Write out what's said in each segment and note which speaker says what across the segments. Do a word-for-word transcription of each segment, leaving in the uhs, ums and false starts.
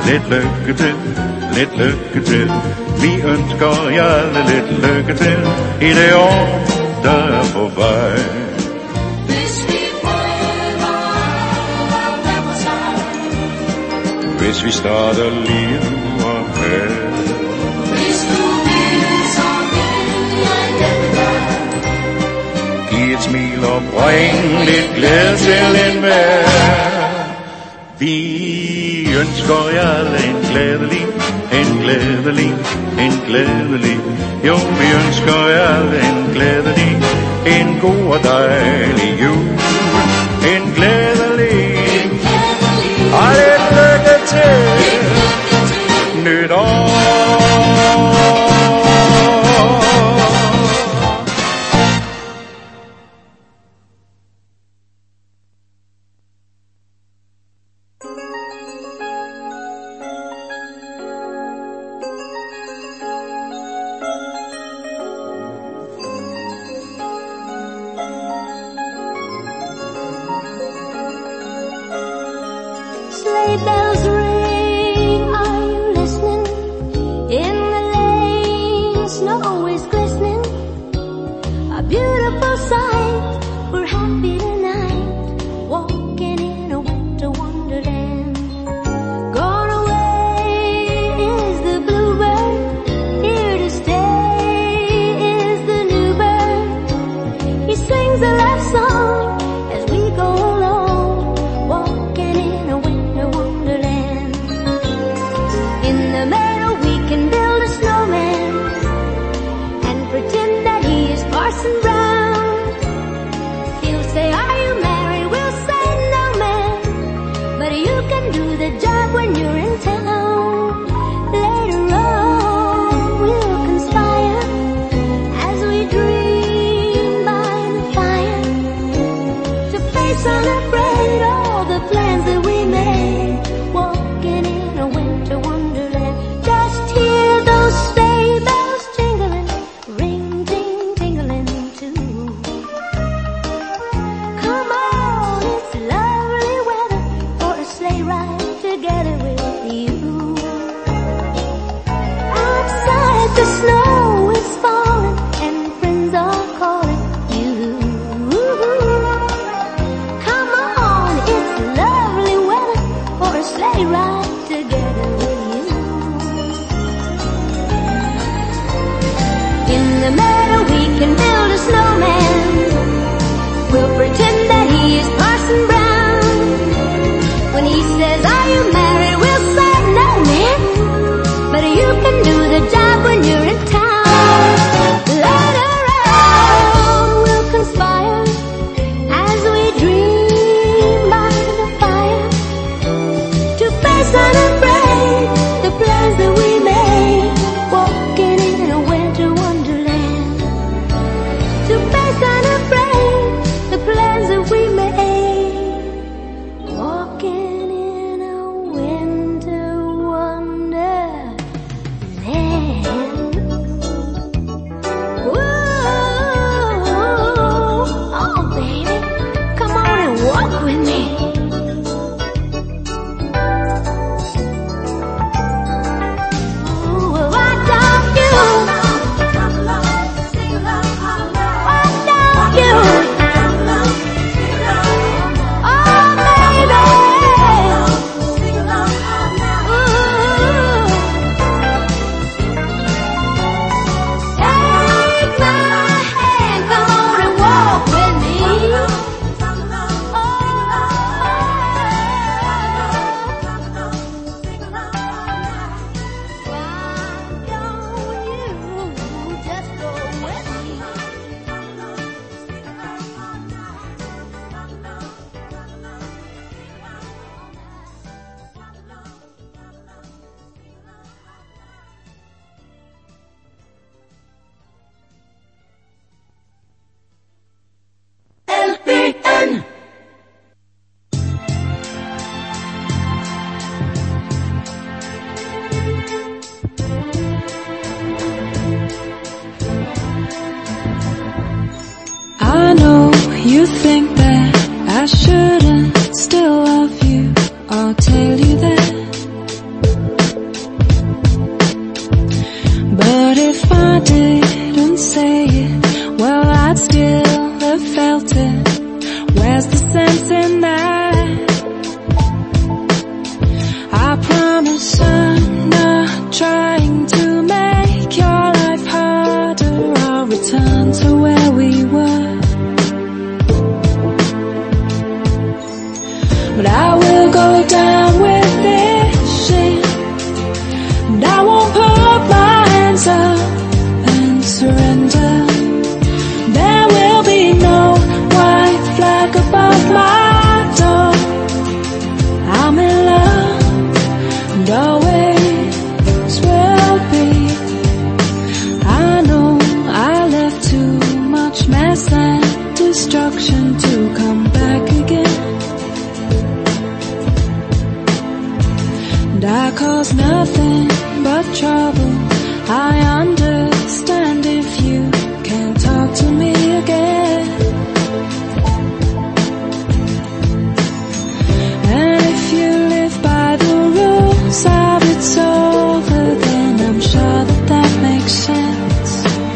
Speaker 1: lidt lykke til, lidt lykke til. Vi ønsker jer alle lidt lykke til i det år, der er på vej.
Speaker 2: Hvis vi prøver at være på sammen,
Speaker 1: hvis vi starter lige nu og her.
Speaker 2: Hvis du vil, så vil jeg hjælpe dig.
Speaker 1: Giv et smil og bring lidt glæde til enhver. Vi ønsker jer alle en glædelig, en glædelig, en glædelig. Jo, vi ønsker jer alle en glædelig, en god og dejlig jul. En glædelig, og lidt lykke til nytår.
Speaker 3: Sleigh bells ring, are you listening? In the lane, snow is glistening. A beautiful sight, we're happy tonight, walking in a winter wonderland. Gone away is the bluebird, here to stay is the new bird. He sings a love song as we go along, walking in a winter wonderland. In the meadow we can build a snowman and pretend that he is Parson Brown. He'll say, are you married? We'll say, no, man, but you can do the job when you're in town. Later on we'll conspire as we dream by the fire to face unafraid all the plans that we made, walking in a winter wonderland. Just hear those sleigh bells jingling, ring, ting, tingling too. Come on, it's lovely weather for a sleigh ride together with you. Outside the snow is falling and friends are calling you. Come on, it's lovely weather for a sleigh ride together with you. In the meadow we can build a snowman. We'll pretend that he is Parson Brown. When he says, are you married? We'll say, no, man, but you can do the job when you're in town. Later on we'll conspire as we dream by the fire to face unafraid the plans that we made, walking in a winter wonderland. To face unafraid the plans that we made, walking in a winter wonderland.
Speaker 4: instruction to come back again. And I cause nothing but trouble. I understand if you can't talk to me again. And if you live by the rules of it's over, then I'm sure that that makes sense.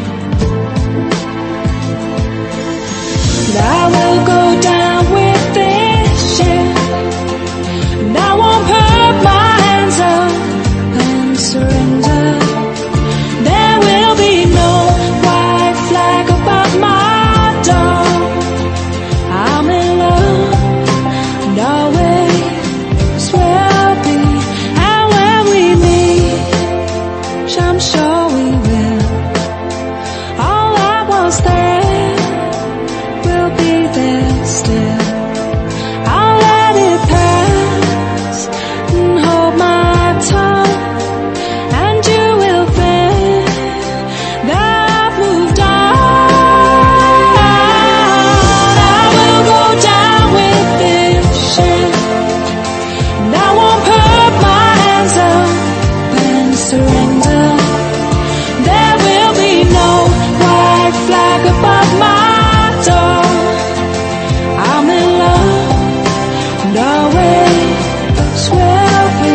Speaker 4: And I will go down with this ship, and I won't put my hands up and surrender. There will be no white flag above my door. I'm in love, and always will be. And when we meet, I'm sure we will. All that was there will be there still. I'll let it pass and hold my tongue, and you will think that I've moved on. I will go down with this ship, and I won't put my hands up and surrender. There will be no white flag above my door. I'm in love, and always will be.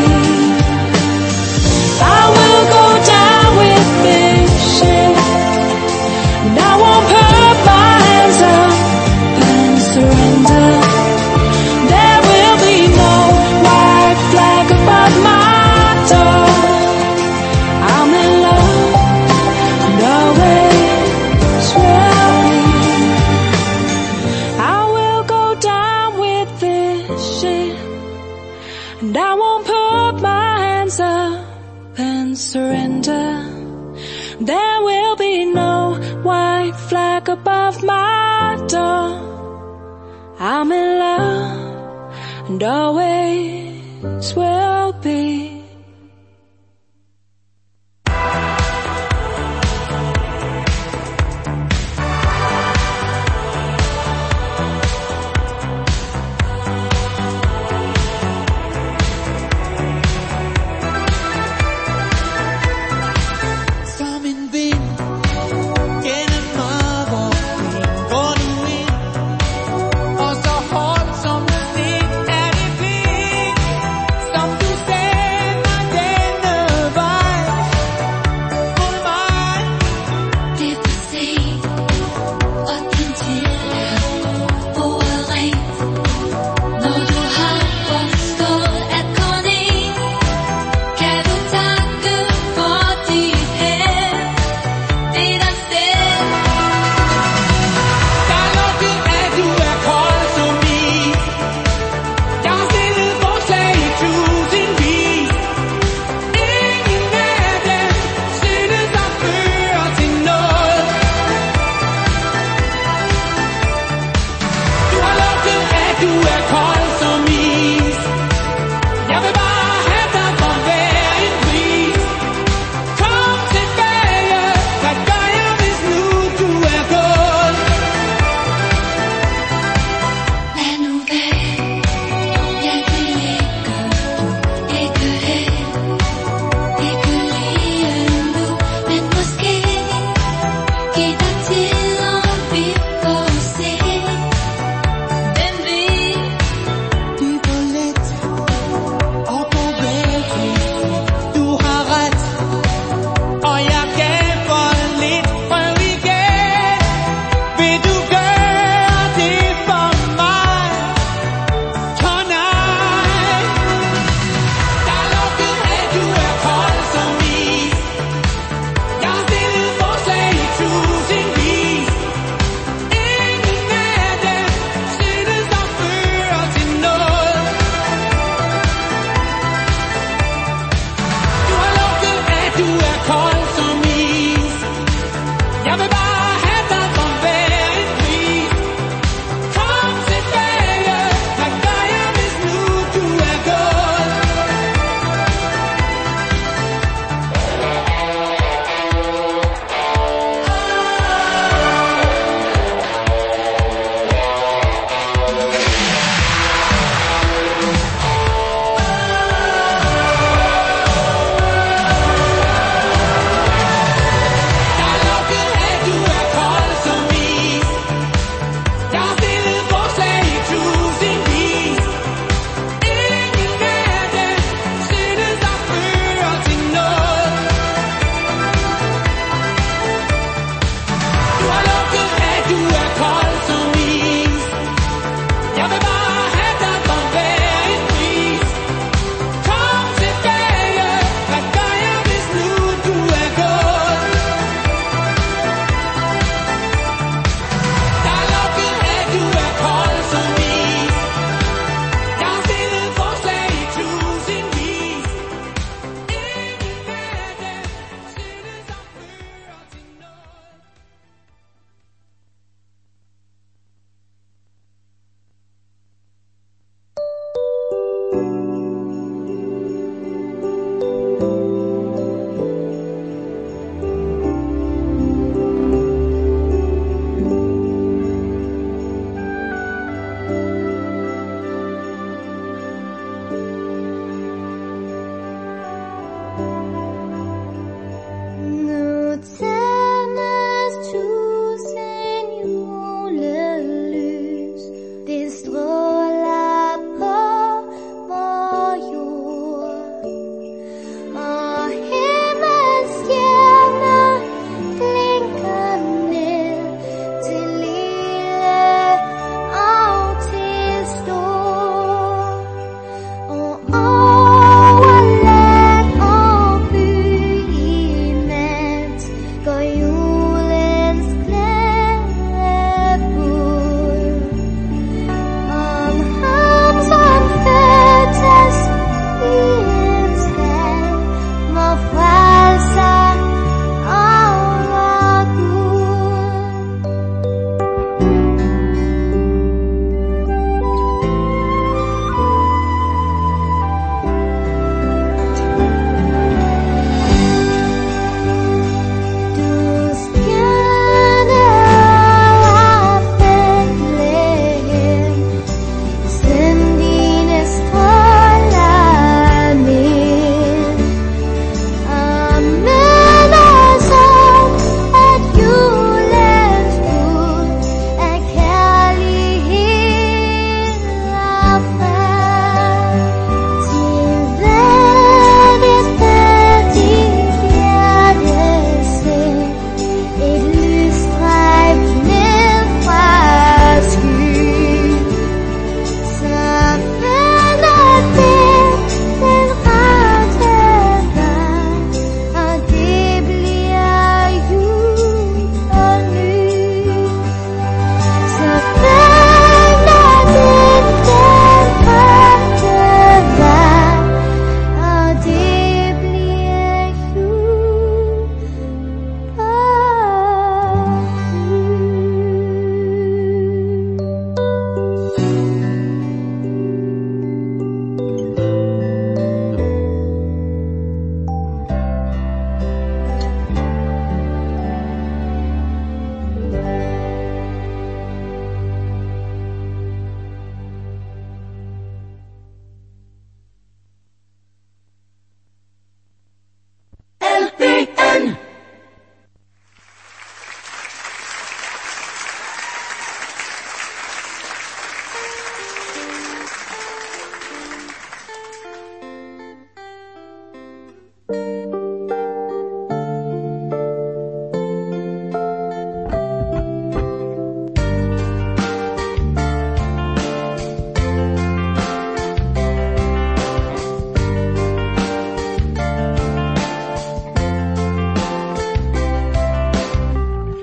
Speaker 4: I will go down with this ship, and I won't put my hands up and surrender. There will be no white flag above my door. I'm in love, and always will be. I will go down with this ship, and I won't put my hands up and surrender. There will be no white flag above my door. I'm in love, and always will be.
Speaker 5: Som en vind gennem mørket går du ind, og så hårdt som det er det fint, som du sagde.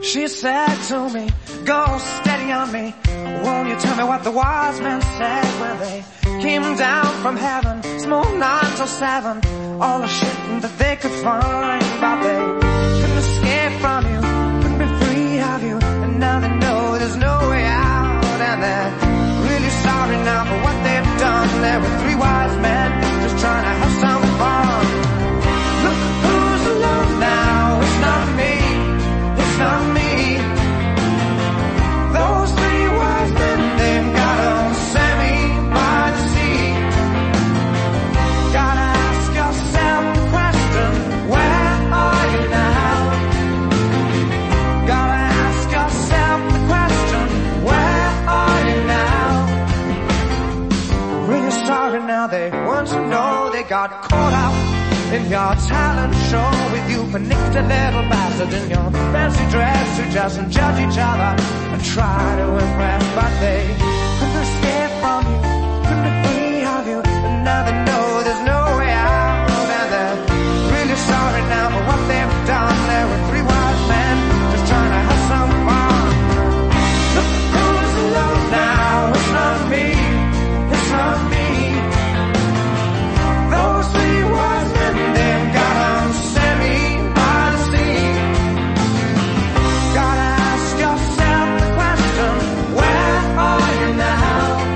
Speaker 6: She said to me, go steady on me. Won't you tell me what the wise men said when they came down from heaven? Smoked nine till seven, all the shit that they could find. But they couldn't escape from you, couldn't be free of you. And now they know there's no way out. And they're really sorry now for what they've done. There were three wise men just trying to have some fun. Look who's alone now, it's not me, it's not me. Those three wise men, they've got a semi by the sea. Gotta ask yourself the question, where are you now? Gotta ask yourself the question, where are you now? Really sorry now, they want to know they got caught out in your talent show with you panicked a little bastard in your fancy dress to just judge each other and try to impress, but they couldn't escape from you, couldn't be free of you, and now they know there's no way out, and they're really sorry now for what they've done. There were three wise men just trying to have some fun. Look who's alone now, it's not me, it's not me. Those three wise men, they've got a semi by the sea. Gotta ask yourself the question, where are you now?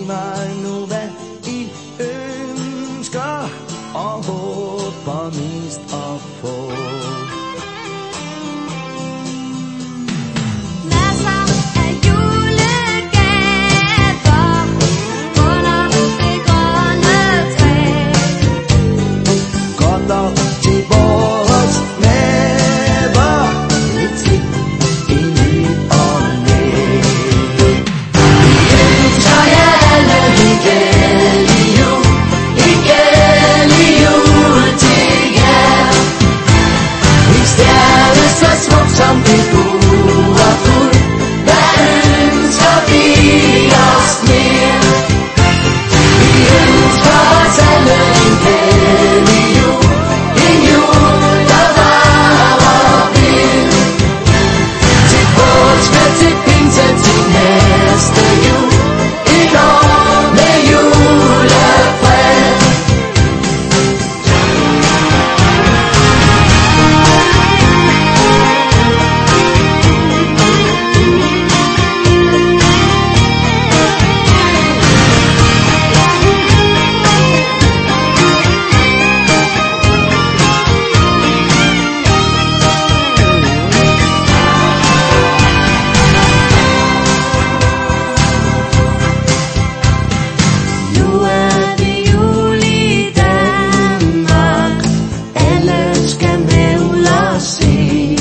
Speaker 6: mig nu, hvad I ønsker og håber mest at få.
Speaker 3: Masser af julegaver under det grønne træ.
Speaker 6: Godt op til vores maver, et slik i ny og næ. Vi ønsker jer alle en glædelig jul, en glædelig jul til jer. En stjerne så smuk som det gode guld, hvad ønsker vi os mere? Vi ønsker os alle en glædelig jul, en jul der varer ved. Til påske, til pinse, til næste jul, et år med julefred. Nu er det jul i Danmark, alle skal med ud og se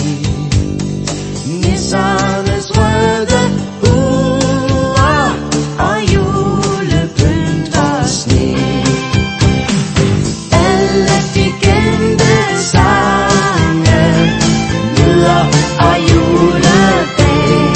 Speaker 6: nissernes røde huer og julepynt og sne. Alle de kendte sange lyder og juledag.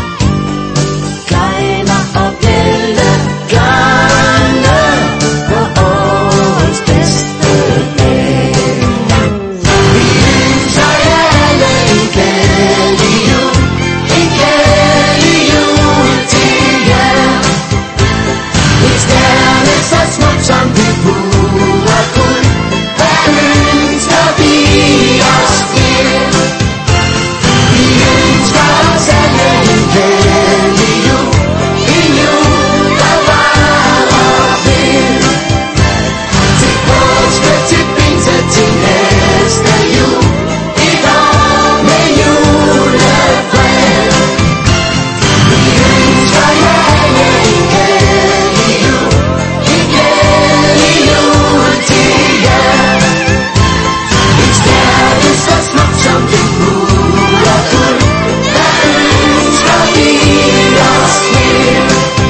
Speaker 6: Kleiner og bjælle gange på årets bedste dag. Vi ønsker jer alle en glædelig jul, en glædelig jul til jer. En stjerne så smuk som det gode guld, hvad ønsker vi os mere? Vi ønsker os alle en glædelig jul, en jul der varer ved. Til påske, til pinse, til næste jul, et år med julefred. Vi ønsker jer alle en glædelig jul, en glædelig jul til jer. En stjerne så smuk som det gode guld, hvad ønsker vi os mere?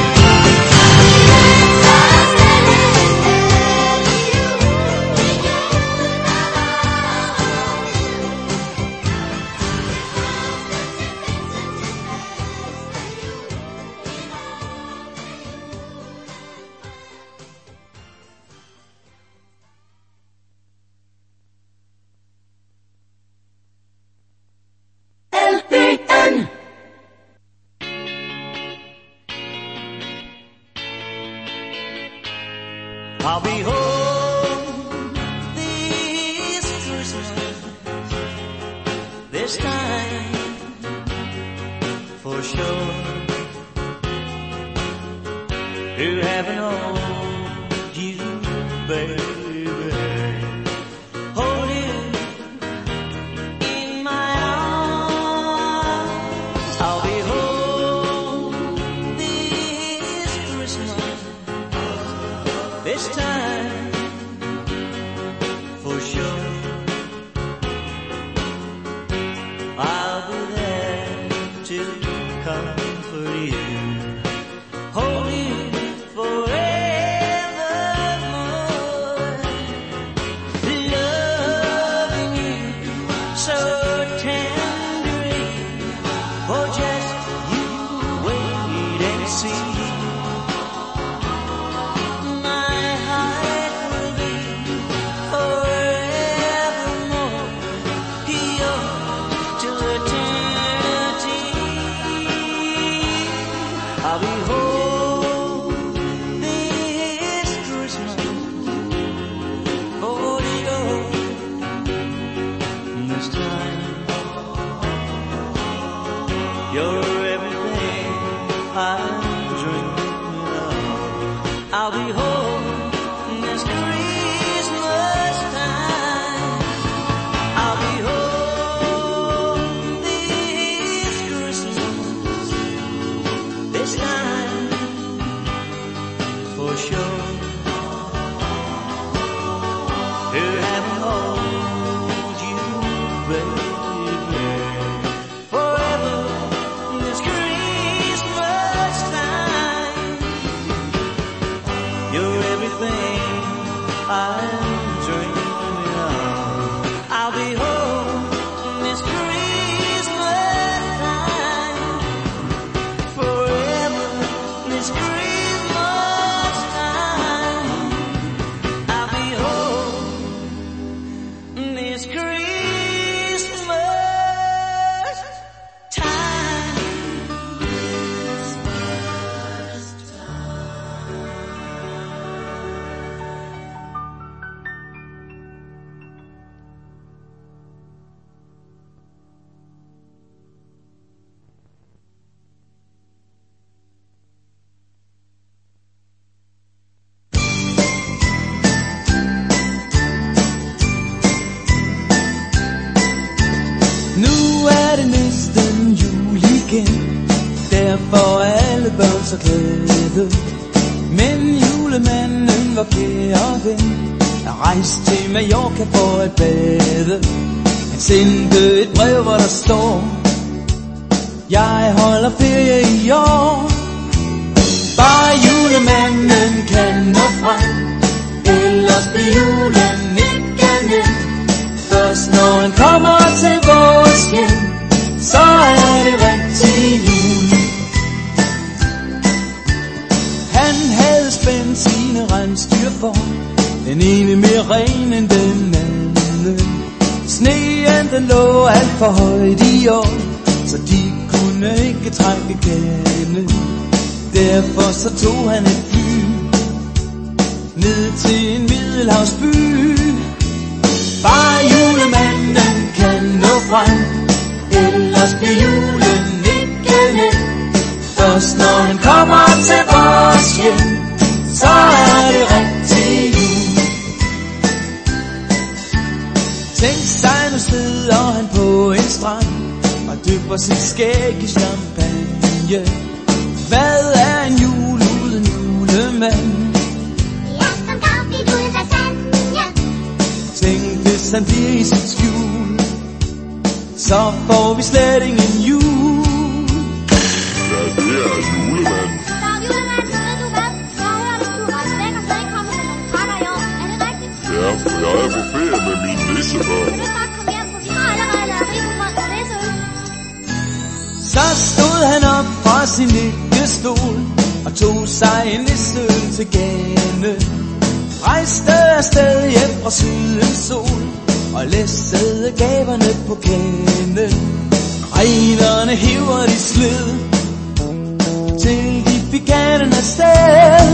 Speaker 6: L P N
Speaker 5: I'll be home this Christmas, this time for sure. To have known you, baby, hold you in my arms. I'll be home this Christmas, this time for sure. I'll be there to comfort you, hold you forevermore, loving you so tenderly. Oh, just you wait and see. My heart will be forevermore yours till eternity. I'll be home this Christmas for sure. This time you're everything I'm dreaming of. så glade. Men julemanden var kære ven, han rejste til Mallorca for at bade. Han sendte et brev, hvor der står: jeg holder ferie i år. Bare julemanden kan nå frem, ellers bliver julen ikke nem. Først når han kommer til vores hjem, så er det rigtig jul. Han havde spændt sine rensdyr for, den ene mere ren end den anden. Sneen den lå alt for højt i år, så de kunne ikke trække gennem. Derfor så tog han et fly ned til en middelhavsby. Bare julemanden kan nå frem, ellers bliver julen ikke nem. Først når han kommer til vores hjem, så er det rigtig jul. Tænk sig, nu sidder han på en strand og dypper sit skæg i champagne. Hvad er en jul uden julemand?
Speaker 3: Ja, som gavfik uden lasagne.
Speaker 5: Tænk, hvis han bliver i sit skjul, så får vi slet ingen jul.
Speaker 7: Ja, det er julemand.
Speaker 3: Dag julemand, så ved du hvad? Jeg hører, at du er rejst væk og slet ikke kommet med nogle pakker i år. Er det rigtigt?
Speaker 7: Ja, for jeg er på ferie med mine nissebørn.
Speaker 3: Vil du godt komme hjem, for vi har allerede lavet risengrød og læseøl.
Speaker 5: Så stod han op fra sin liggestol og tog sig en nisseøl til gane. Rejste afsted hjem fra sydens sol og læssede gaverne på kane. Regnerne hiver de slid, til de fik ganen afsted.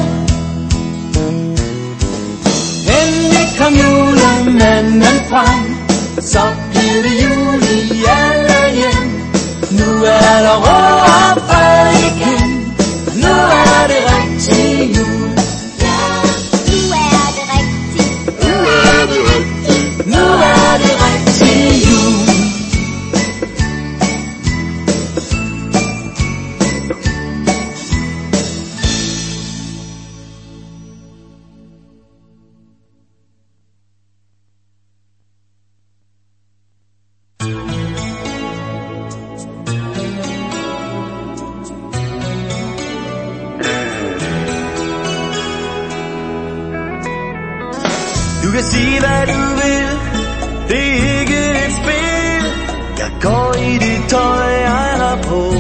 Speaker 5: Endelig kom julemanden frem, så blev det jul i alle hjem. Nu er der ro og fred igen, nu er det rigtig jul.
Speaker 3: Ja, nu er det rigtigt.
Speaker 7: Nu er det rigtigt.
Speaker 5: Nu er det rigtig jul.
Speaker 6: Du kan sige hvad du vil, det er ikke et spil. Jeg går i det tøj jeg har på.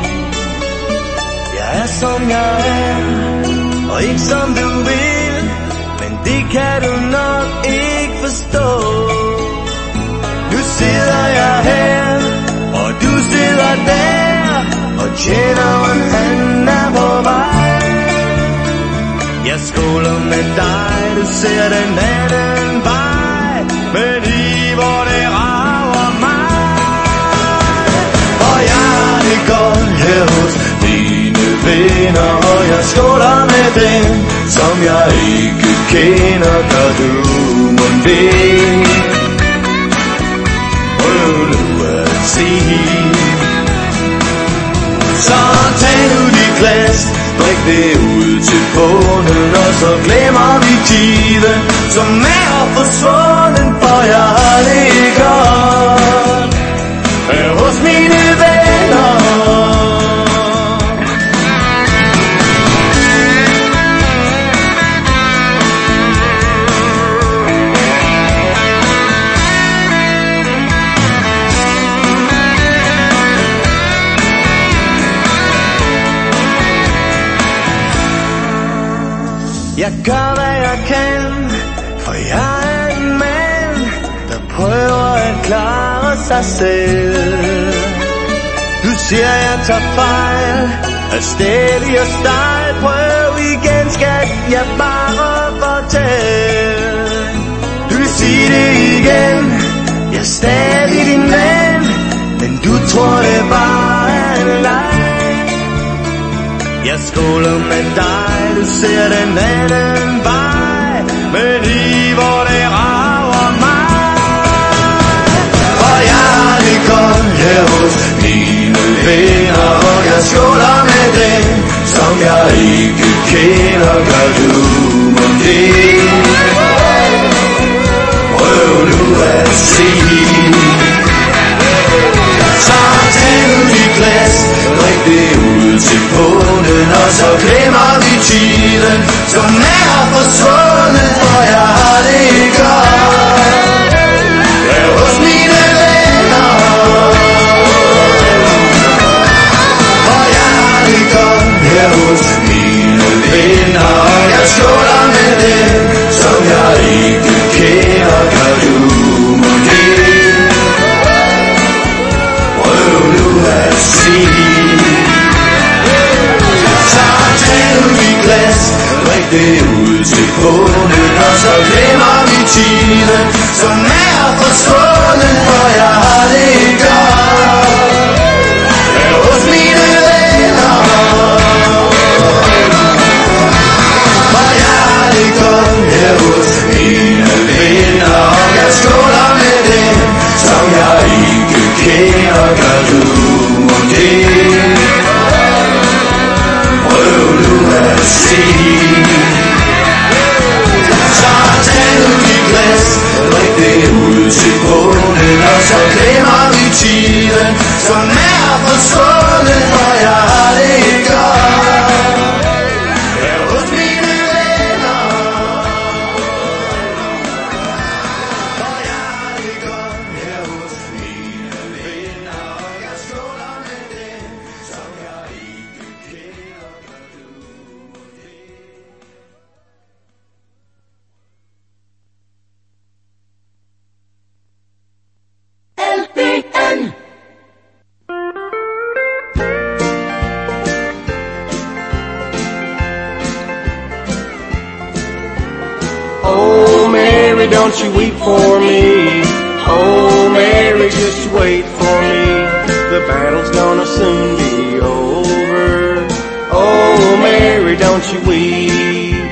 Speaker 6: Jeg er som jeg er, og ikke som du vil. Men det kan du nok ikke forstå. Nu sidder jeg her, og du sidder der, og tjeneren han er på vej. Jeg skåler med dig, du ser den anden vej, men i hvor det rager mig. Og jeg det går her hos mine venner, og jeg skåler med dem, som jeg ikke kender, gør du mon det. Prøv nu at sige, så tag nu dit glas, drik det ud til bunden, og så glemmer vi tiden, som er forsvunden, for jeg har det godt her hos mine venner. Jeg gør hvad jeg kan, for jeg er en mand, der prøver at klare sig selv. Du siger jeg tager fejl, er stædig og stejl. Prøv igen skat, jeg bare fortæl. Du vil sige det igen, jeg er stadig din ven, men du tror det bare er en leg. Jeg skåler med dig, du ser den anden vej, men i hvor det rager mig. Og jeg har det godt her hos mine venner, og jeg skåler med dem, som jeg
Speaker 5: som er forsvundet, hvor jeg har det godt. Jeg hos mine venner, hvor jeg har det godt. Jeg hos mine venner, jeg skåler med dem, som jeg ikke kender. Kan du måske prøv nu at sige? Glas, drik det ud til kunden, og så glemmer vi tiden, som er forsvundet, hvor jeg har det godt. Jeg er hos mine venner, hvor jeg har det godt. Jeg er hos mine venner, og jeg skåler med dem, som jeg ikke kender. Gør du måske så tag nu dit glas, drik det ud til bunden, og så glemmer vi tiden, som er forsvundet, hvor jeg har det godt. Jeg er hos mine venner, hvor jeg har det godt. Jeg er hos mine venner, og jeg skåler med dem, som jeg ikke kender.
Speaker 6: Oh, Mary, don't you weep for me. Oh, Mary, just you wait for me. The battle's gonna soon be over. Oh, Mary, don't you weep.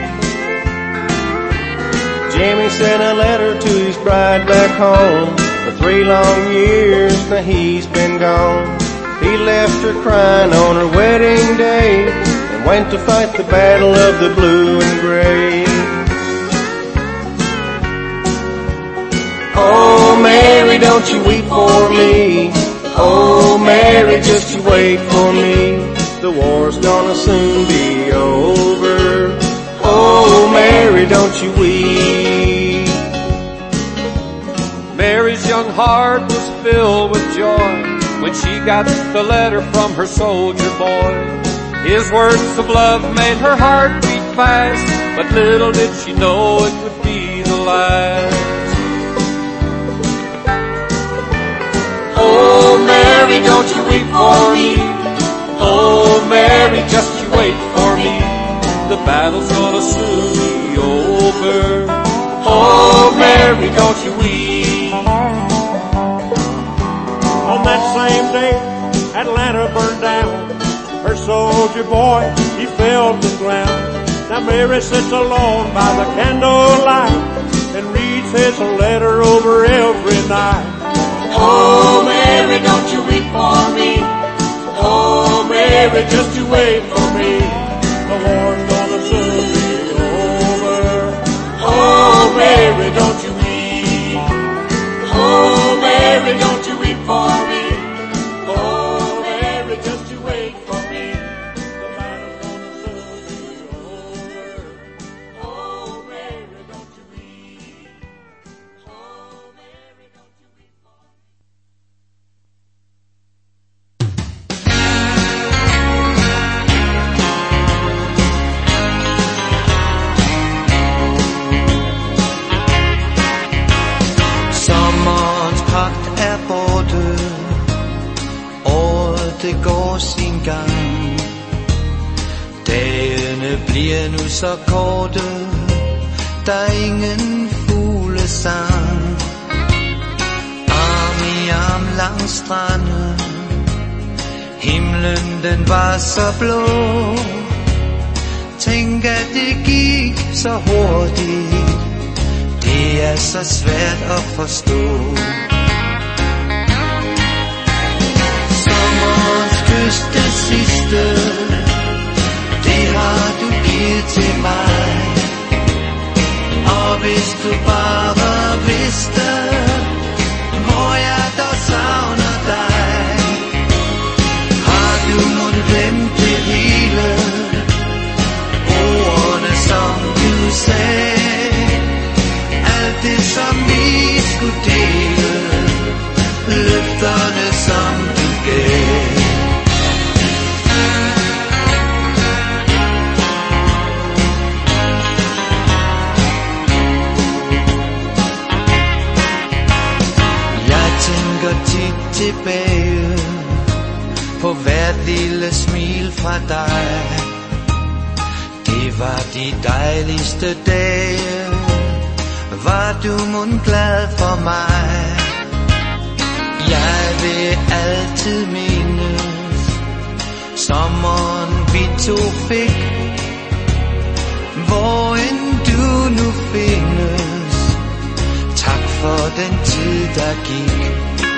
Speaker 6: Jimmy sent a letter to his bride back home. For three long years now he's been gone. He left her crying on her wedding day and went to fight the battle of the blue and gray. Oh, Mary, don't you weep for me. Oh, Mary, just you wait for me. The war's gonna soon be over. Oh, Mary, don't you weep.
Speaker 8: Mary's young heart was filled with joy when she got the letter from her soldier boy. His words of love made her heart beat fast, but little did she know it would be the last. Oh, Mary, don't you weep for me. Oh, Mary, just you wait for me. The battle's gonna soon be over. Oh, Mary, don't you weep.
Speaker 1: On that same day, Atlanta burned down. Her soldier boy, he fell to the ground. Now Mary sits alone by the candlelight and reads his letter over every night.
Speaker 2: Oh, Mary, don't you weep for me. Oh, Mary, just you wait for me.
Speaker 1: The war's gonna soon be over.
Speaker 2: Oh, Mary, don't you weep. Oh, Mary, don't you weep for me. Oh, Mary, just you wait for me.
Speaker 1: The battle's gonna soon be over.
Speaker 2: Oh, Mary, don't you weep. Oh, Mary, don't you weep for me.
Speaker 5: Sommerens pragt er borte, året det går sin gang. Dagene bliver nu så korte, der er ingen fuglesang. Arm i arm langs stranden, himlen den var så blå. Tænk at det gik så hurtigt, det er så svært at forstå. Sommerens kyst det sidste, det har du givet til mig. Og hvis du bare vidste, hvor jeg dog savner dig. Har du måttet glemt det hele, ordene som på hvert lille smil fra dig. Det var de dejligste dage. Var du mon glad for mig? Jeg vil altid mindes sommeren vi to fik. Hvor end du nu findes, tak for den tid der gik.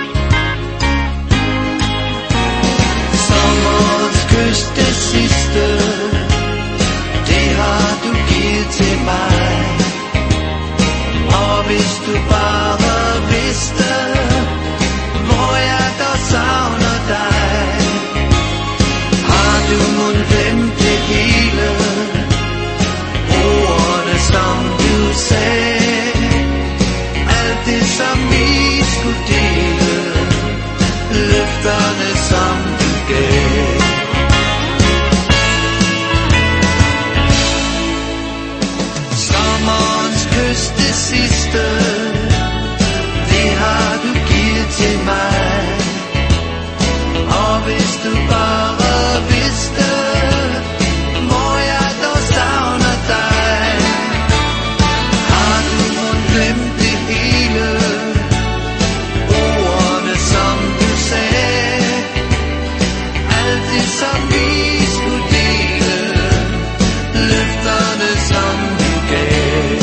Speaker 5: Sommerens kyst det sidste, det har du givet til mig. Og hvis du bare vidste, hvor jeg dog savner dig. Har du mon glemt det hele, ordene som du sagde, alt det som vi skulle dele, løfterne som du gav. Sommerens kyst det sidste, det har du givet til mig. Og hvis du bare vidste, hvor jeg dog savner dig. Har du mon glemt det hele, ordene som du sagde, alt det som vi skulle dele, løfterne som du gav.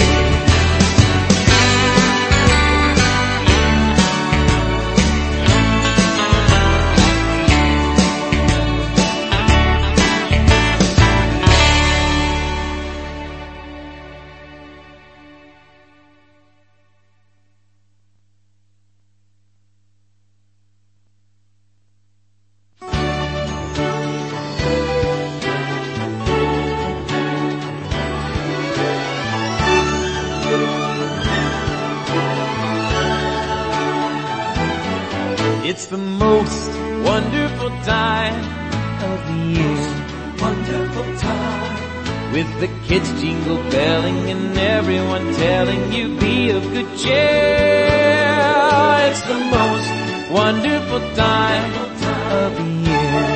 Speaker 5: It's the most wonderful time of the year. Wonderful time. With the kids jingle belling and everyone telling you be of good cheer. It's the most wonderful time of the year.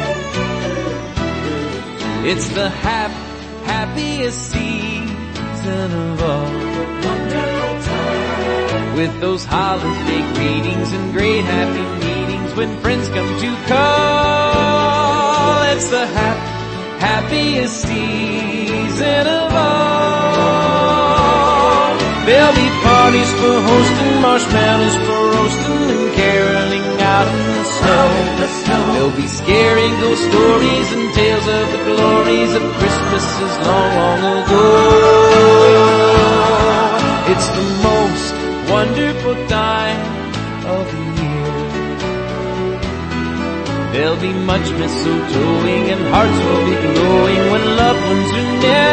Speaker 5: It's the hap happiest season of all. Wonderful time. With those holiday greetings and great happy meetings when friends come to call. It's the hap happiest season of all. There'll be parties for hosting, marshmallows for roasting, and caroling out in the snow. There'll be scary ghost stories and tales of the glories of Christmases long, long ago. It's the most wonderful time of the year. There'll be much mistletoeing and hearts will be glowing when loved ones are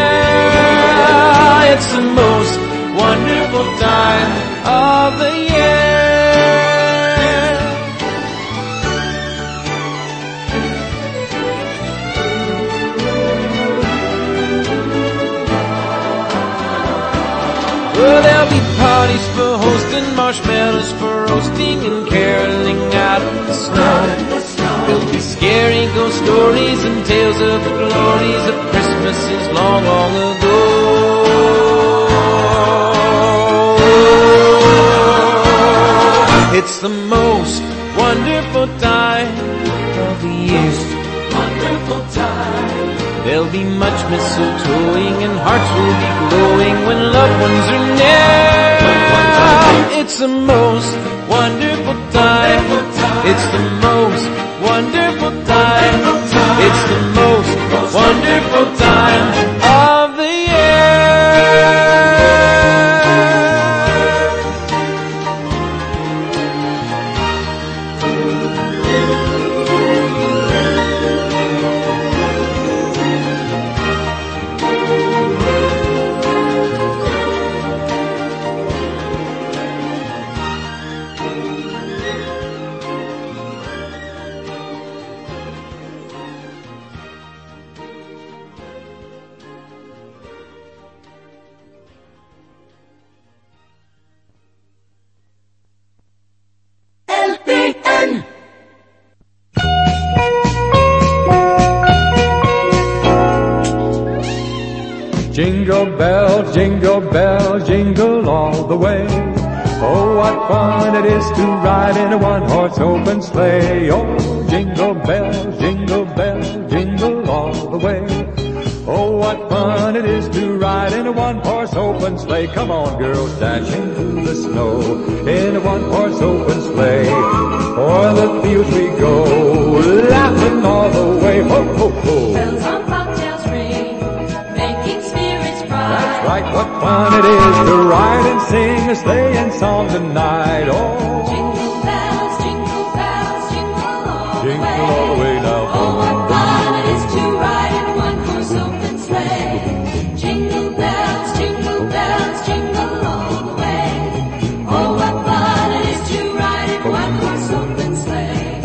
Speaker 5: near. It's the most wonderful time of the year. Well, there'll be parties for hosting, marshmallows for roasting, and caroling out in the snow. There'll be scary ghost stories and tales of the glories of Christmases long, long ago. It's the most wonderful time of the year. Wonderful time. There'll be much mistletoeing and hearts will be glowing when loved ones are near. It's the most wonderful time. It's the most wonderful time. It's the most wonderful time of the year.
Speaker 9: Jingle bells, jingle bells, jingle all the way. Oh, what fun it is to ride in a one-horse open sleigh. Oh, jingle bells, jingle bells, jingle all the way. Oh, what fun it is to ride in a one-horse open sleigh. Come on, girls, dashing through the snow in a one-horse open sleigh. O'er the fields we go, laughing all the way. Ho, ho, ho.
Speaker 10: Bells on bobtails ring, making spirits bright.
Speaker 9: That's right, what fun it is to ride and sing a sleighing song tonight. Oh,
Speaker 10: jingle bells, jingle bells, jingle all the
Speaker 9: jingle
Speaker 10: way.
Speaker 9: all the way now.
Speaker 10: Oh, what fun it is to ride in a one-horse open sleigh. Jingle bells, jingle bells, jingle all the way. Oh, what fun it is to ride in a one-horse open sleigh.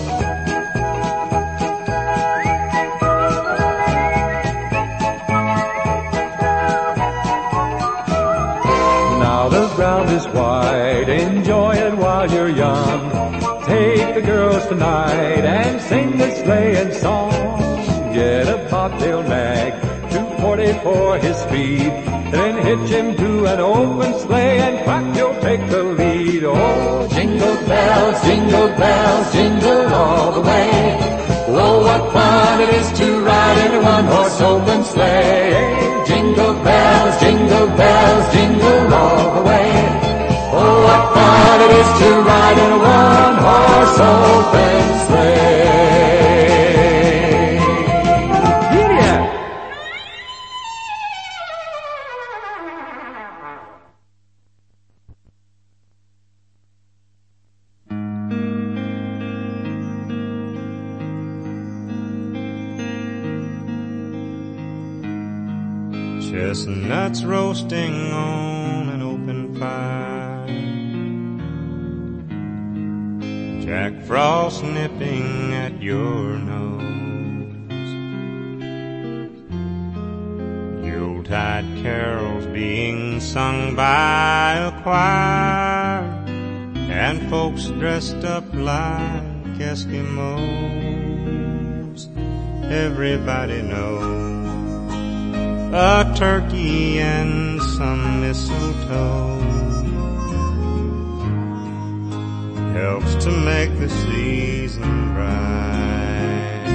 Speaker 9: Now the ground is wide, enjoy it while you're young. Take the girls tonight and sing the sleighing song. Get a bobtail nag, two forty for his speed. Then hitch him to an open sleigh and crack, you'll take the lead. Oh, jingle bells, jingle bells, jingle all the way. Oh, what fun it is to ride in a one-horse open sleigh. Jingle bells, jingle bells, jingle all the way. Oh, what fun it is to ride in a one-horse open sleigh. Yeah.
Speaker 11: Chestnuts roasting on an open fire, Jack Frost nipping at your nose, Yuletide carols being sung by a choir, and folks dressed up like Eskimos. Everybody knows a turkey and some mistletoe helps to make the season bright.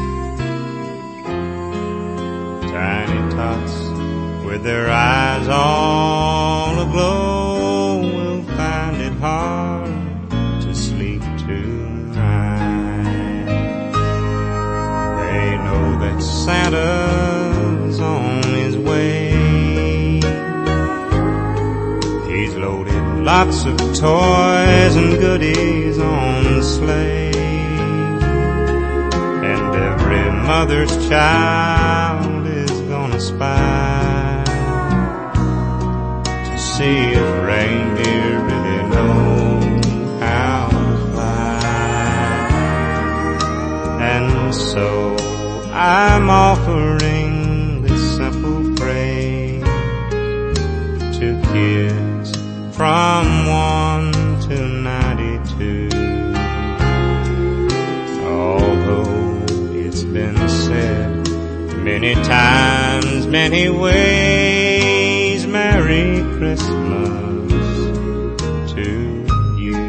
Speaker 11: Tiny tots with their eyes all aglow will find it hard to sleep tonight. They know that Santa's on his way. He's loaded lots of toys and goodies on the sleigh, and every mother's child is gonna spy to see if reindeer really know how to fly. And so I'm offering this simple phrase to kids from one to ninety-two. Although it's been said many times, many ways, Merry Christmas to you.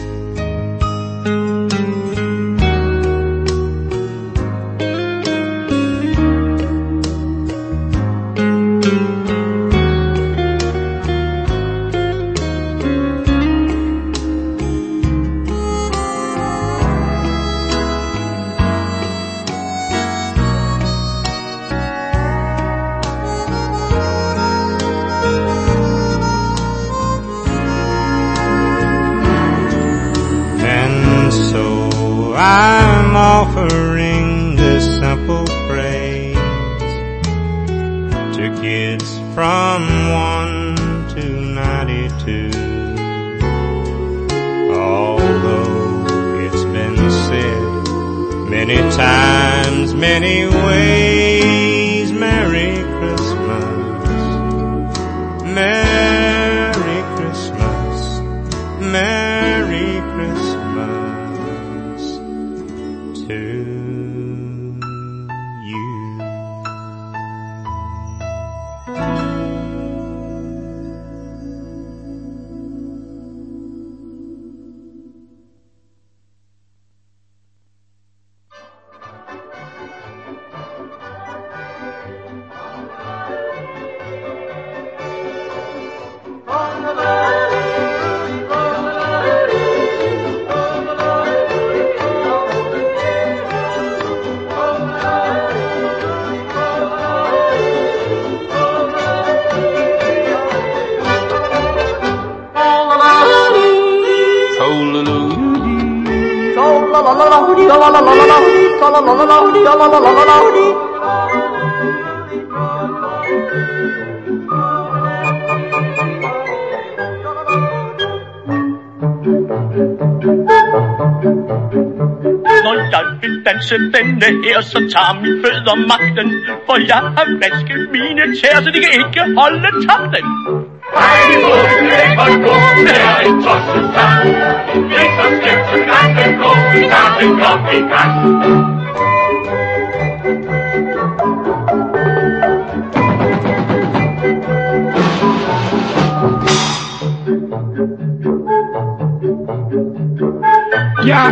Speaker 11: I'm offering this simple phrase to kids from one to ninety-two. Although it's been said many times, many ways, Merry Christmas, Merry Christmas, Merry Christmas to you.
Speaker 12: Når jeg vil danse denne her, så tager mine fødder magten, for jeg har vasket mine tæer, så de kan ikke holde takten.
Speaker 2: Hej, hvor du lægger gå, det er en tosset sang. Læg så skævt, så kan den gå, vi tager den op i gang.
Speaker 12: Ja.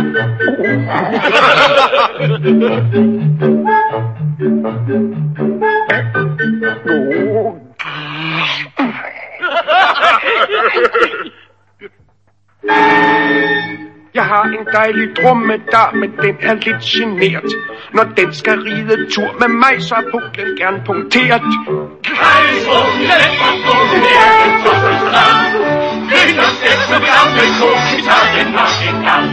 Speaker 13: Jeg har en dejlig dromedar, men den er lidt genert. Når den skal ride tur med mig, så er puklen gerne punkteret.
Speaker 2: Hej, hvor du lægger gå, det er en tosset sang. Læg så skævt, så kan den gå, vi tager den op i gang.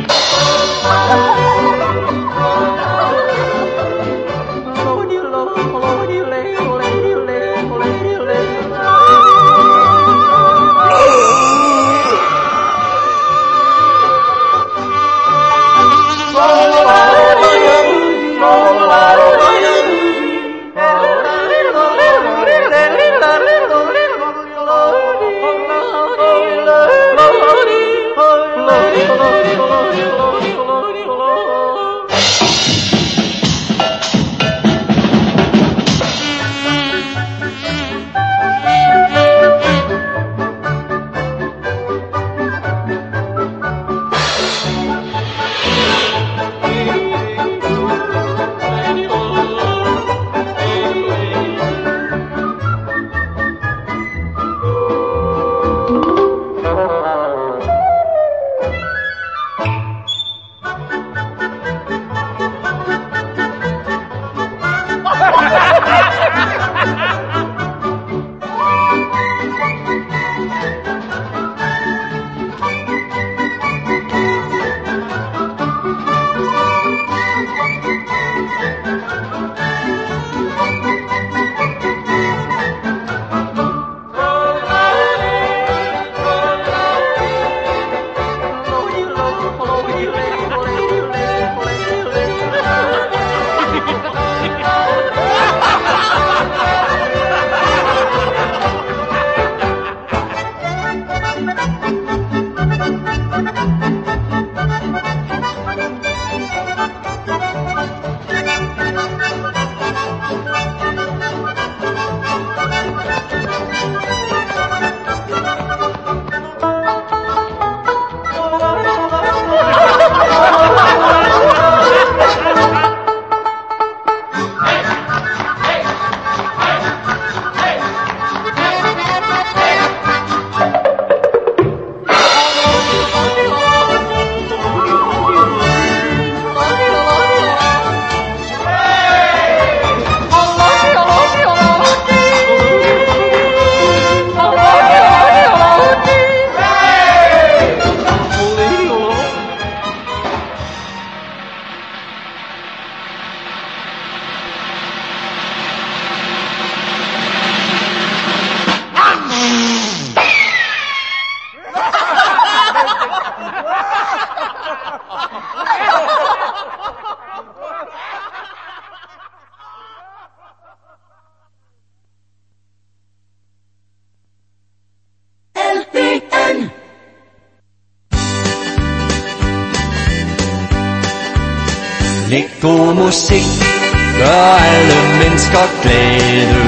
Speaker 5: Læg god musik, gør alle mennesker glade,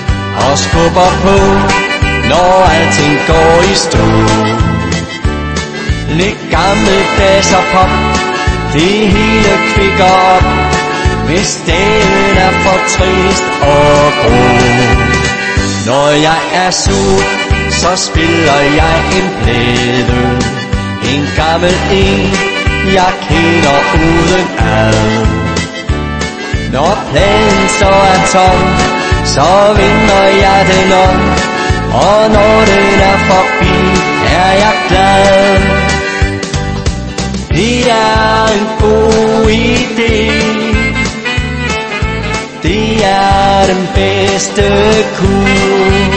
Speaker 5: og skubber på, når alting går i stå. Læg gammeldags og pop, det hele kvikker op, hvis dagen er for trist og grå. Når jeg er sur, så spiller jeg en plade, en gammel en, jeg kender uden ad. Når pladen så er tom, så vinder jeg den om, og når den er forbi, er jeg glad. Det er en god idé. Det er den bedste kur.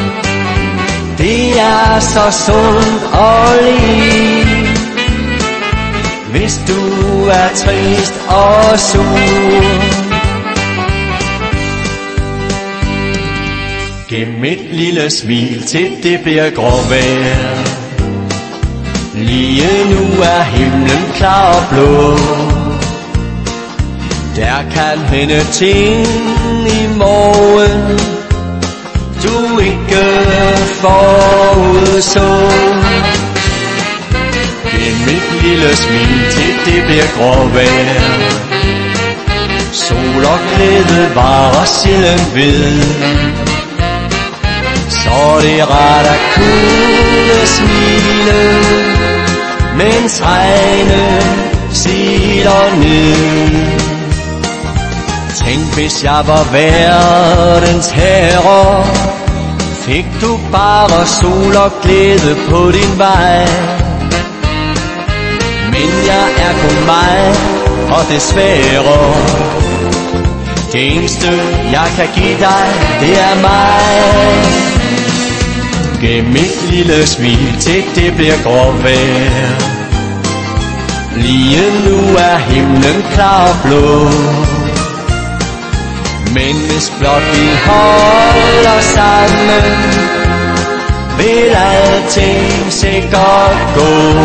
Speaker 5: Det er så sundt og lige, hvis du er trist og sur. Gem et lille smil til det bliver gråvejr. Lige nu er himlen klar og blå. Der kan hænde ting i morgen, du ikke forudså. Gem et lille smil til det bliver gråvejr. Sol og glæde varer sjældent ved, så det er rart at kunne smile, mens regnen siler ned. Tænk hvis jeg var verdens herre, fik du bare sol og glæde på din vej. Men jeg er kun mig, og desværre det eneste jeg kan give dig, det er mig. Gem et lille smil til det bliver gråvejr. Lige nu er himlen klar og blå, men hvis blot vi holder sammen, vil alting sikkert gå.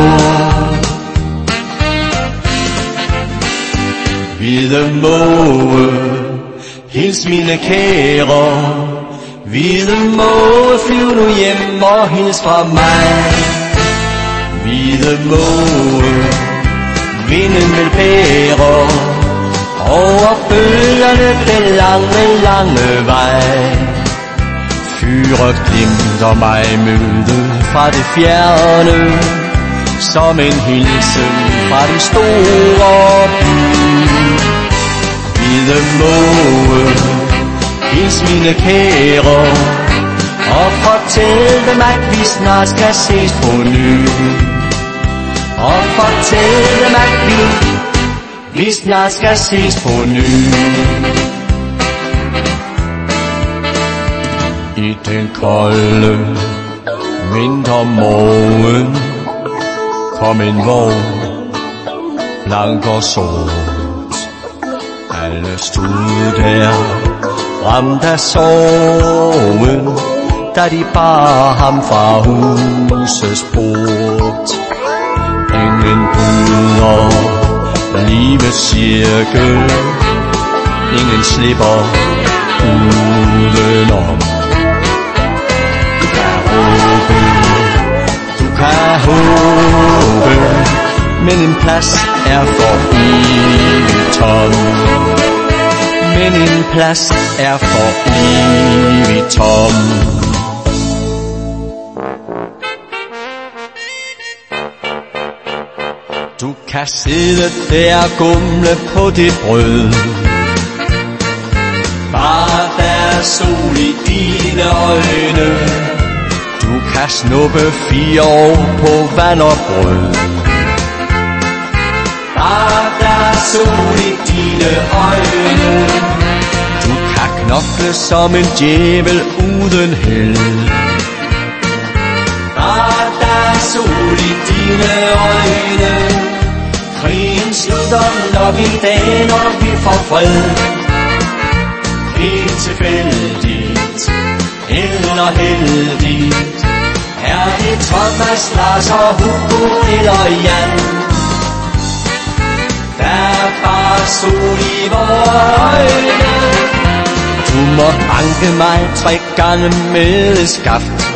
Speaker 5: Hvide måge, hils mine kære. Hvide måge, flyv nu hjem og hils fra mig. Hvide måge, vinden vil pære over bølgerne den lange, lange vej. Fyret glimter mig møde fra det fjerne, som en hilsen fra den store by. Hvide måge, hils mine kære, og fortæl dem, at vi snart skal ses på ny. Og fortæl dem, at vi, vi snart skal ses på ny. I den kolde vintermorgen kom en vogn, blank og sort. Alle stod der, ramt af sorgen, da de bar ham fra husets port. Ingen bryder livets cirkel, ingen slipper udenom. Du kan håbe, du kan håbe, men en plads er for evigt tom. Men en plads er for evigt tom. Du kan sidde der og gumle på dit brød, bare der er sol i dine øjne. Du kan snuppe fire år på vand og brød, bare der er sol i dine øjne. Du kan knokle som en djævel uden held, bare der er sol i dine øjne. Krigen slutter nok en dag, når vi får fred. Helt tilfældigt eller heldigt, er det Thomas, Lars og Hugo eller Jan. Der er bare sol i vore øjne. Du må anke mig tre gange med et skaft,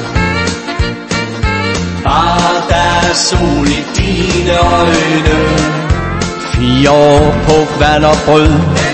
Speaker 5: bare der er sol i dine øjne. Fire år på vand og brød,